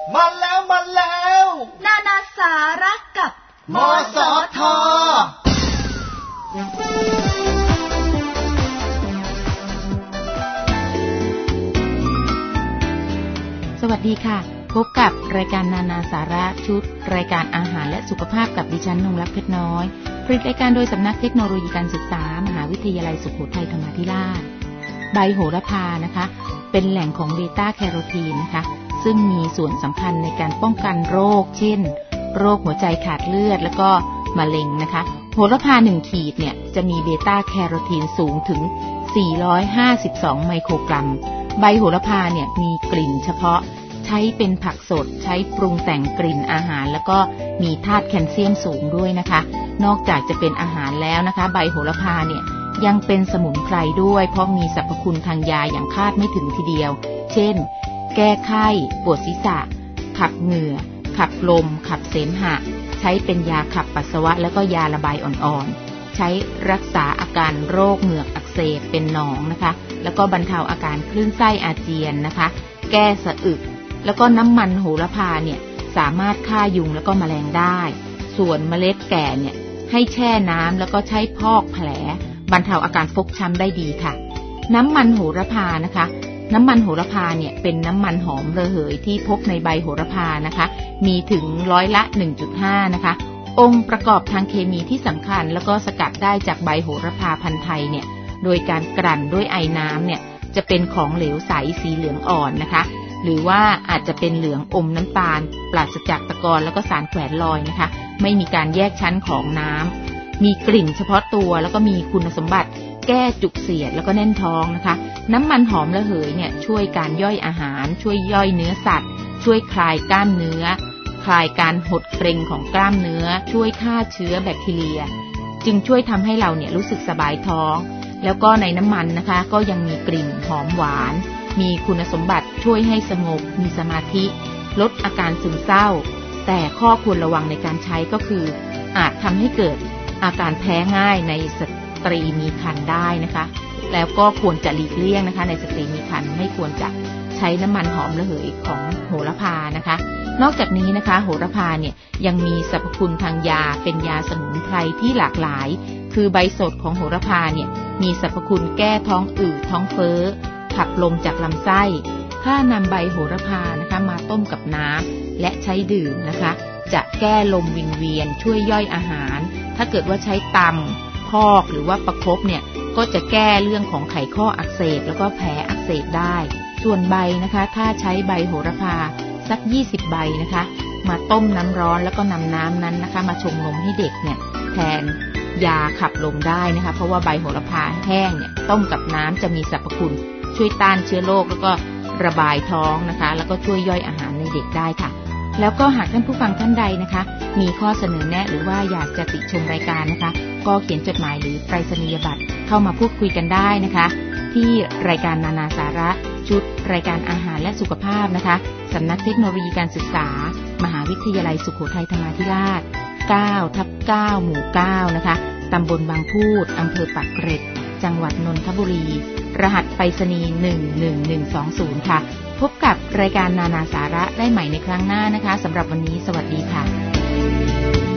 มาแล้วนานาสาระกับมสท. สวัสดีค่ะพบกับรายการนานาสาระชุดรายการอาหารและสุขภาพกับดิฉันนงรักเพชรน้อยผลิตรายการโดยสำนักเทคโนโลยีการศึกษามหาวิทยาลัยสุโขทัยธรรมาธิราชใบโหระพานะคะเป็นแหล่งของเบต้าแคโรทีนนะคะซึ่งมีส่วนสำคัญในการป้องกันโรคเช่นโรคหัวใจขาดเลือดแล้วก็มะเร็งนะคะโหระพา1ขีดเนี่ยจะมีเบต้าแคโรทีนสูงถึง452ไมโครกรัมใบโหระพาเนี่ยมีกลิ่นเฉพาะใช้เป็นผักสดใช้ปรุงแต่งกลิ่นอาหารแล้วก็มีธาตุแคลเซียมสูงด้วยนะคะนอกจากจะเป็นอาหารแล้วนะคะใบโหระพาเนี่ยยังเป็นสมุนไพรด้วยเพราะมีสรรพคุณทางยาอย่างคาดไม่ถึงทีเดียวเช่นแก้ไข้ปวดศีรษะขับเหงื่อขับลมขับเสมหะใช้เป็นยาขับปัสสาวะแล้วก็ยาระบายอ่อนๆใช้รักษาอาการโรคเหงือกอักเสบเป็นหนองนะคะแล้วก็บรรเทาอาการคลื่นไส้อาเจียนนะคะแก้สะอึกแล้วก็น้ำมันโหระพาเนี่ยสามารถฆ่ายุงแล้วก็แมลงได้ส่วนเมล็ดแก่เนี่ยให้แช่น้ำแล้วก็ใช้พอกแผลบรรเทาอาการฟกช้ำได้ดีค่ะน้ำมันโหระพานะคะน้ำมันโหระพาเนี่ยเป็นน้ำมันหอมระเหยที่พบในใบโหระพานะคะมีถึง100% นะคะองค์ประกอบทางเคมีที่สำคัญแล้วก็สกัดได้จากใบโหระพาพันธุ์ไทยเนี่ยโดยการกลั่นด้วยไอน้ำเนี่ยจะเป็นของเหลวใสสีเหลืองอ่อนนะคะหรือว่าอาจจะเป็นเหลืองอมน้ำตาลปราศจากตะกอนแล้วก็สารแขวนลอยนะคะไม่มีการแยกชั้นของน้ำมีกลิ่นเฉพาะตัวแล้วก็มีคุณสมบัติแก้จุกเสียดแล้วก็แน่นท้องนะคะน้ำมันหอมระเหยเนี่ยช่วยการย่อยอาหารช่วยย่อยเนื้อสัตว์ช่วยคลายกล้ามเนื้อคลายการหดเกร็งของกล้ามเนื้อช่วยฆ่าเชื้อแบคทีเรียจึงช่วยทำให้เราเนี่ยรู้สึกสบายท้องแล้วก็ในน้ำมันนะคะก็ยังมีกลิ่นหอมหวานมีคุณสมบัติช่วยให้สงบมีสมาธิลดอาการซึมเศร้าแต่ข้อควรระวังในการใช้ก็คืออาจทำให้เกิดอาการแพ้ง่ายในสตรีมีครรภ์ได้นะคะแล้วก็ควรจะหลีกเลี่ยงนะคะในสตรีมีครรภ์ไม่ควรจะใช้น้ำมันหอมระเหยของโหระพานะคะนอกจากนี้นะคะโหระพาเนี่ยยังมีสรรพคุณทางยาเป็นยาสมุนไพรที่หลากหลายคือใบสดของโหระพาเนี่ยมีสรรพคุณแก้ท้องอืดท้องเฟ้อขับลมจากลำไส้ถ้านำใบโหระพานะคะมาต้มกับน้ำและใช้ดื่มนะคะจะแก้ลมวิงเวียนช่วยย่อยอาหารถ้าเกิดว่าใช้ตำพอกหรือว่าประคบเนี่ยก็จะแก้เรื่องของไขข้ออักเสบแล้วก็แผลอักเสบได้ส่วนใบนะคะถ้าใช้ใบโหระพาสัก20ใบนะคะมาต้มน้ำร้อนแล้วก็นำน้ำนั้นนะคะมาชงนมให้เด็กเนี่ยแทนยาขับลมได้นะคะเพราะว่าใบโหระพาแห้งเนี่ยต้มกับน้ำจะมีสรรพคุณช่วยต้านเชื้อโรคแล้วก็ระบายท้องนะคะแล้วก็ช่วยย่อยอาหารในเด็กได้ค่ะแล้วก็หากท่านผู้ฟังท่านใดนะคะมีข้อเสนอแนะหรือว่าอยากจะติชมรายการนะคะก็เขียนจดหมายหรือไปรษณียบัตรเข้ามาพูดคุยกันได้นะคะที่รายการนานาสาระชุดรายการอาหารและสุขภาพนะคะสำนักเทคโนโลยีการศึกษามหาวิทยาลัยสุโขทัยธรรมาธิราช 9/9 หมู่ 9 นะคะตำบลบางพูดอำเภอปากเกร็ดจังหวัดนนทบุรีรหัสไปรษณีย์11120ค่ะพบกับรายการนานาสาระได้ใหม่ในครั้งหน้านะคะสำหรับวันนี้สวัสดีค่ะ